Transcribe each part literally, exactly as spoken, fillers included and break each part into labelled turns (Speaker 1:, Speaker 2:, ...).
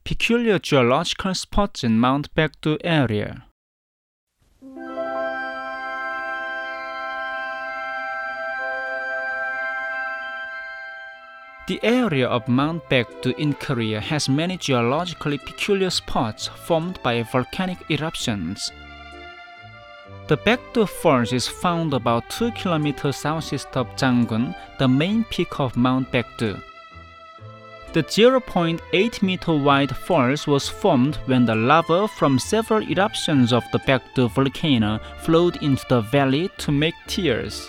Speaker 1: Peculiar geological spots in Mount Baekdu area. The area of Mount Baekdu in Korea has many geologically peculiar spots formed by volcanic eruptions. The Baekdu Falls is found about two kilometers southeast of Janggun, the main peak of Mount Baekdu. The zero point eight meter wide falls was formed when the lava from several eruptions of the Baekdu volcano flowed into the valley to make tears.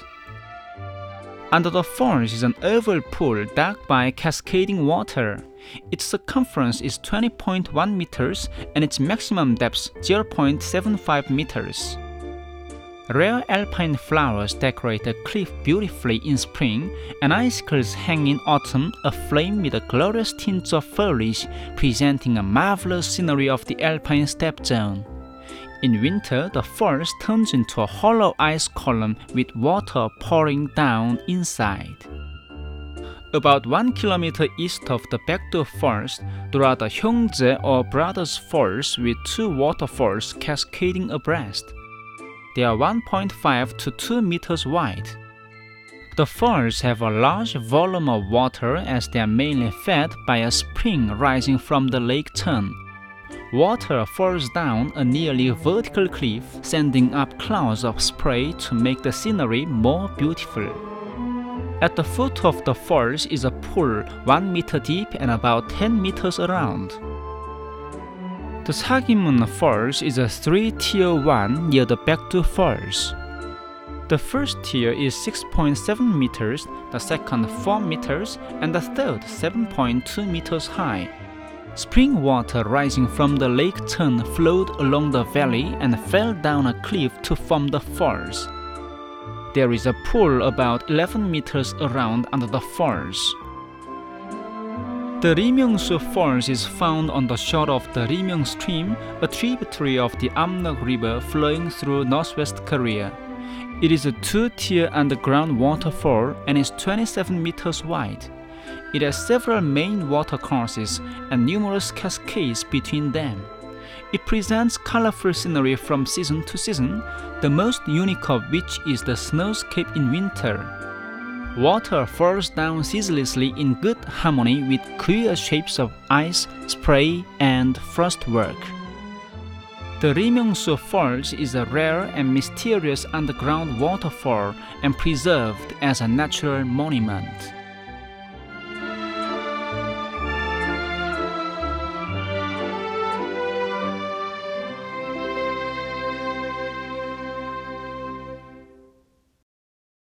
Speaker 1: Under the falls is an oval pool dug by cascading water. Its circumference is twenty point one meters and its maximum depth zero point seven five meters. Rare alpine flowers decorate the cliff beautifully in spring, and icicles hang in autumn aflame with a glorious tinge of foliage, presenting a marvelous scenery of the alpine steppe zone. In winter, the falls turns into a hollow ice column with water pouring down inside. About one kilometer east of the Baekdu Falls, there are the Hyongjae or Brothers Falls with two waterfalls cascading abreast. They are one point five to two meters wide. The falls have a large volume of water as they are mainly fed by a spring rising from the Lake Cheon. Water falls down a nearly vertical cliff, sending up clouds of spray to make the scenery more beautiful. At the foot of the falls is a pool one meter deep and about ten meters around. The Sagimun Falls is a three-tier one near the Baekdu Falls. The first tier is six point seven meters, the second four meters, and the third seven point two meters high. Spring water rising from the Lake Cheon flowed along the valley and fell down a cliff to form the falls. There is a pool about eleven meters around under the falls. The Rimyeongsu Falls is found on the shore of the Rimyeong Stream, a tributary of the Amnok River flowing through northwest Korea. It is a two-tier underground waterfall and is twenty-seven meters wide. It has several main watercourses and numerous cascades between them. It presents colorful scenery from season to season, the most unique of which is the snowscape in winter. Water falls down ceaselessly in good harmony with queer shapes of ice, spray, and frostwork. The Rimyeongsu Falls is a rare and mysterious underground waterfall and preserved as a natural monument.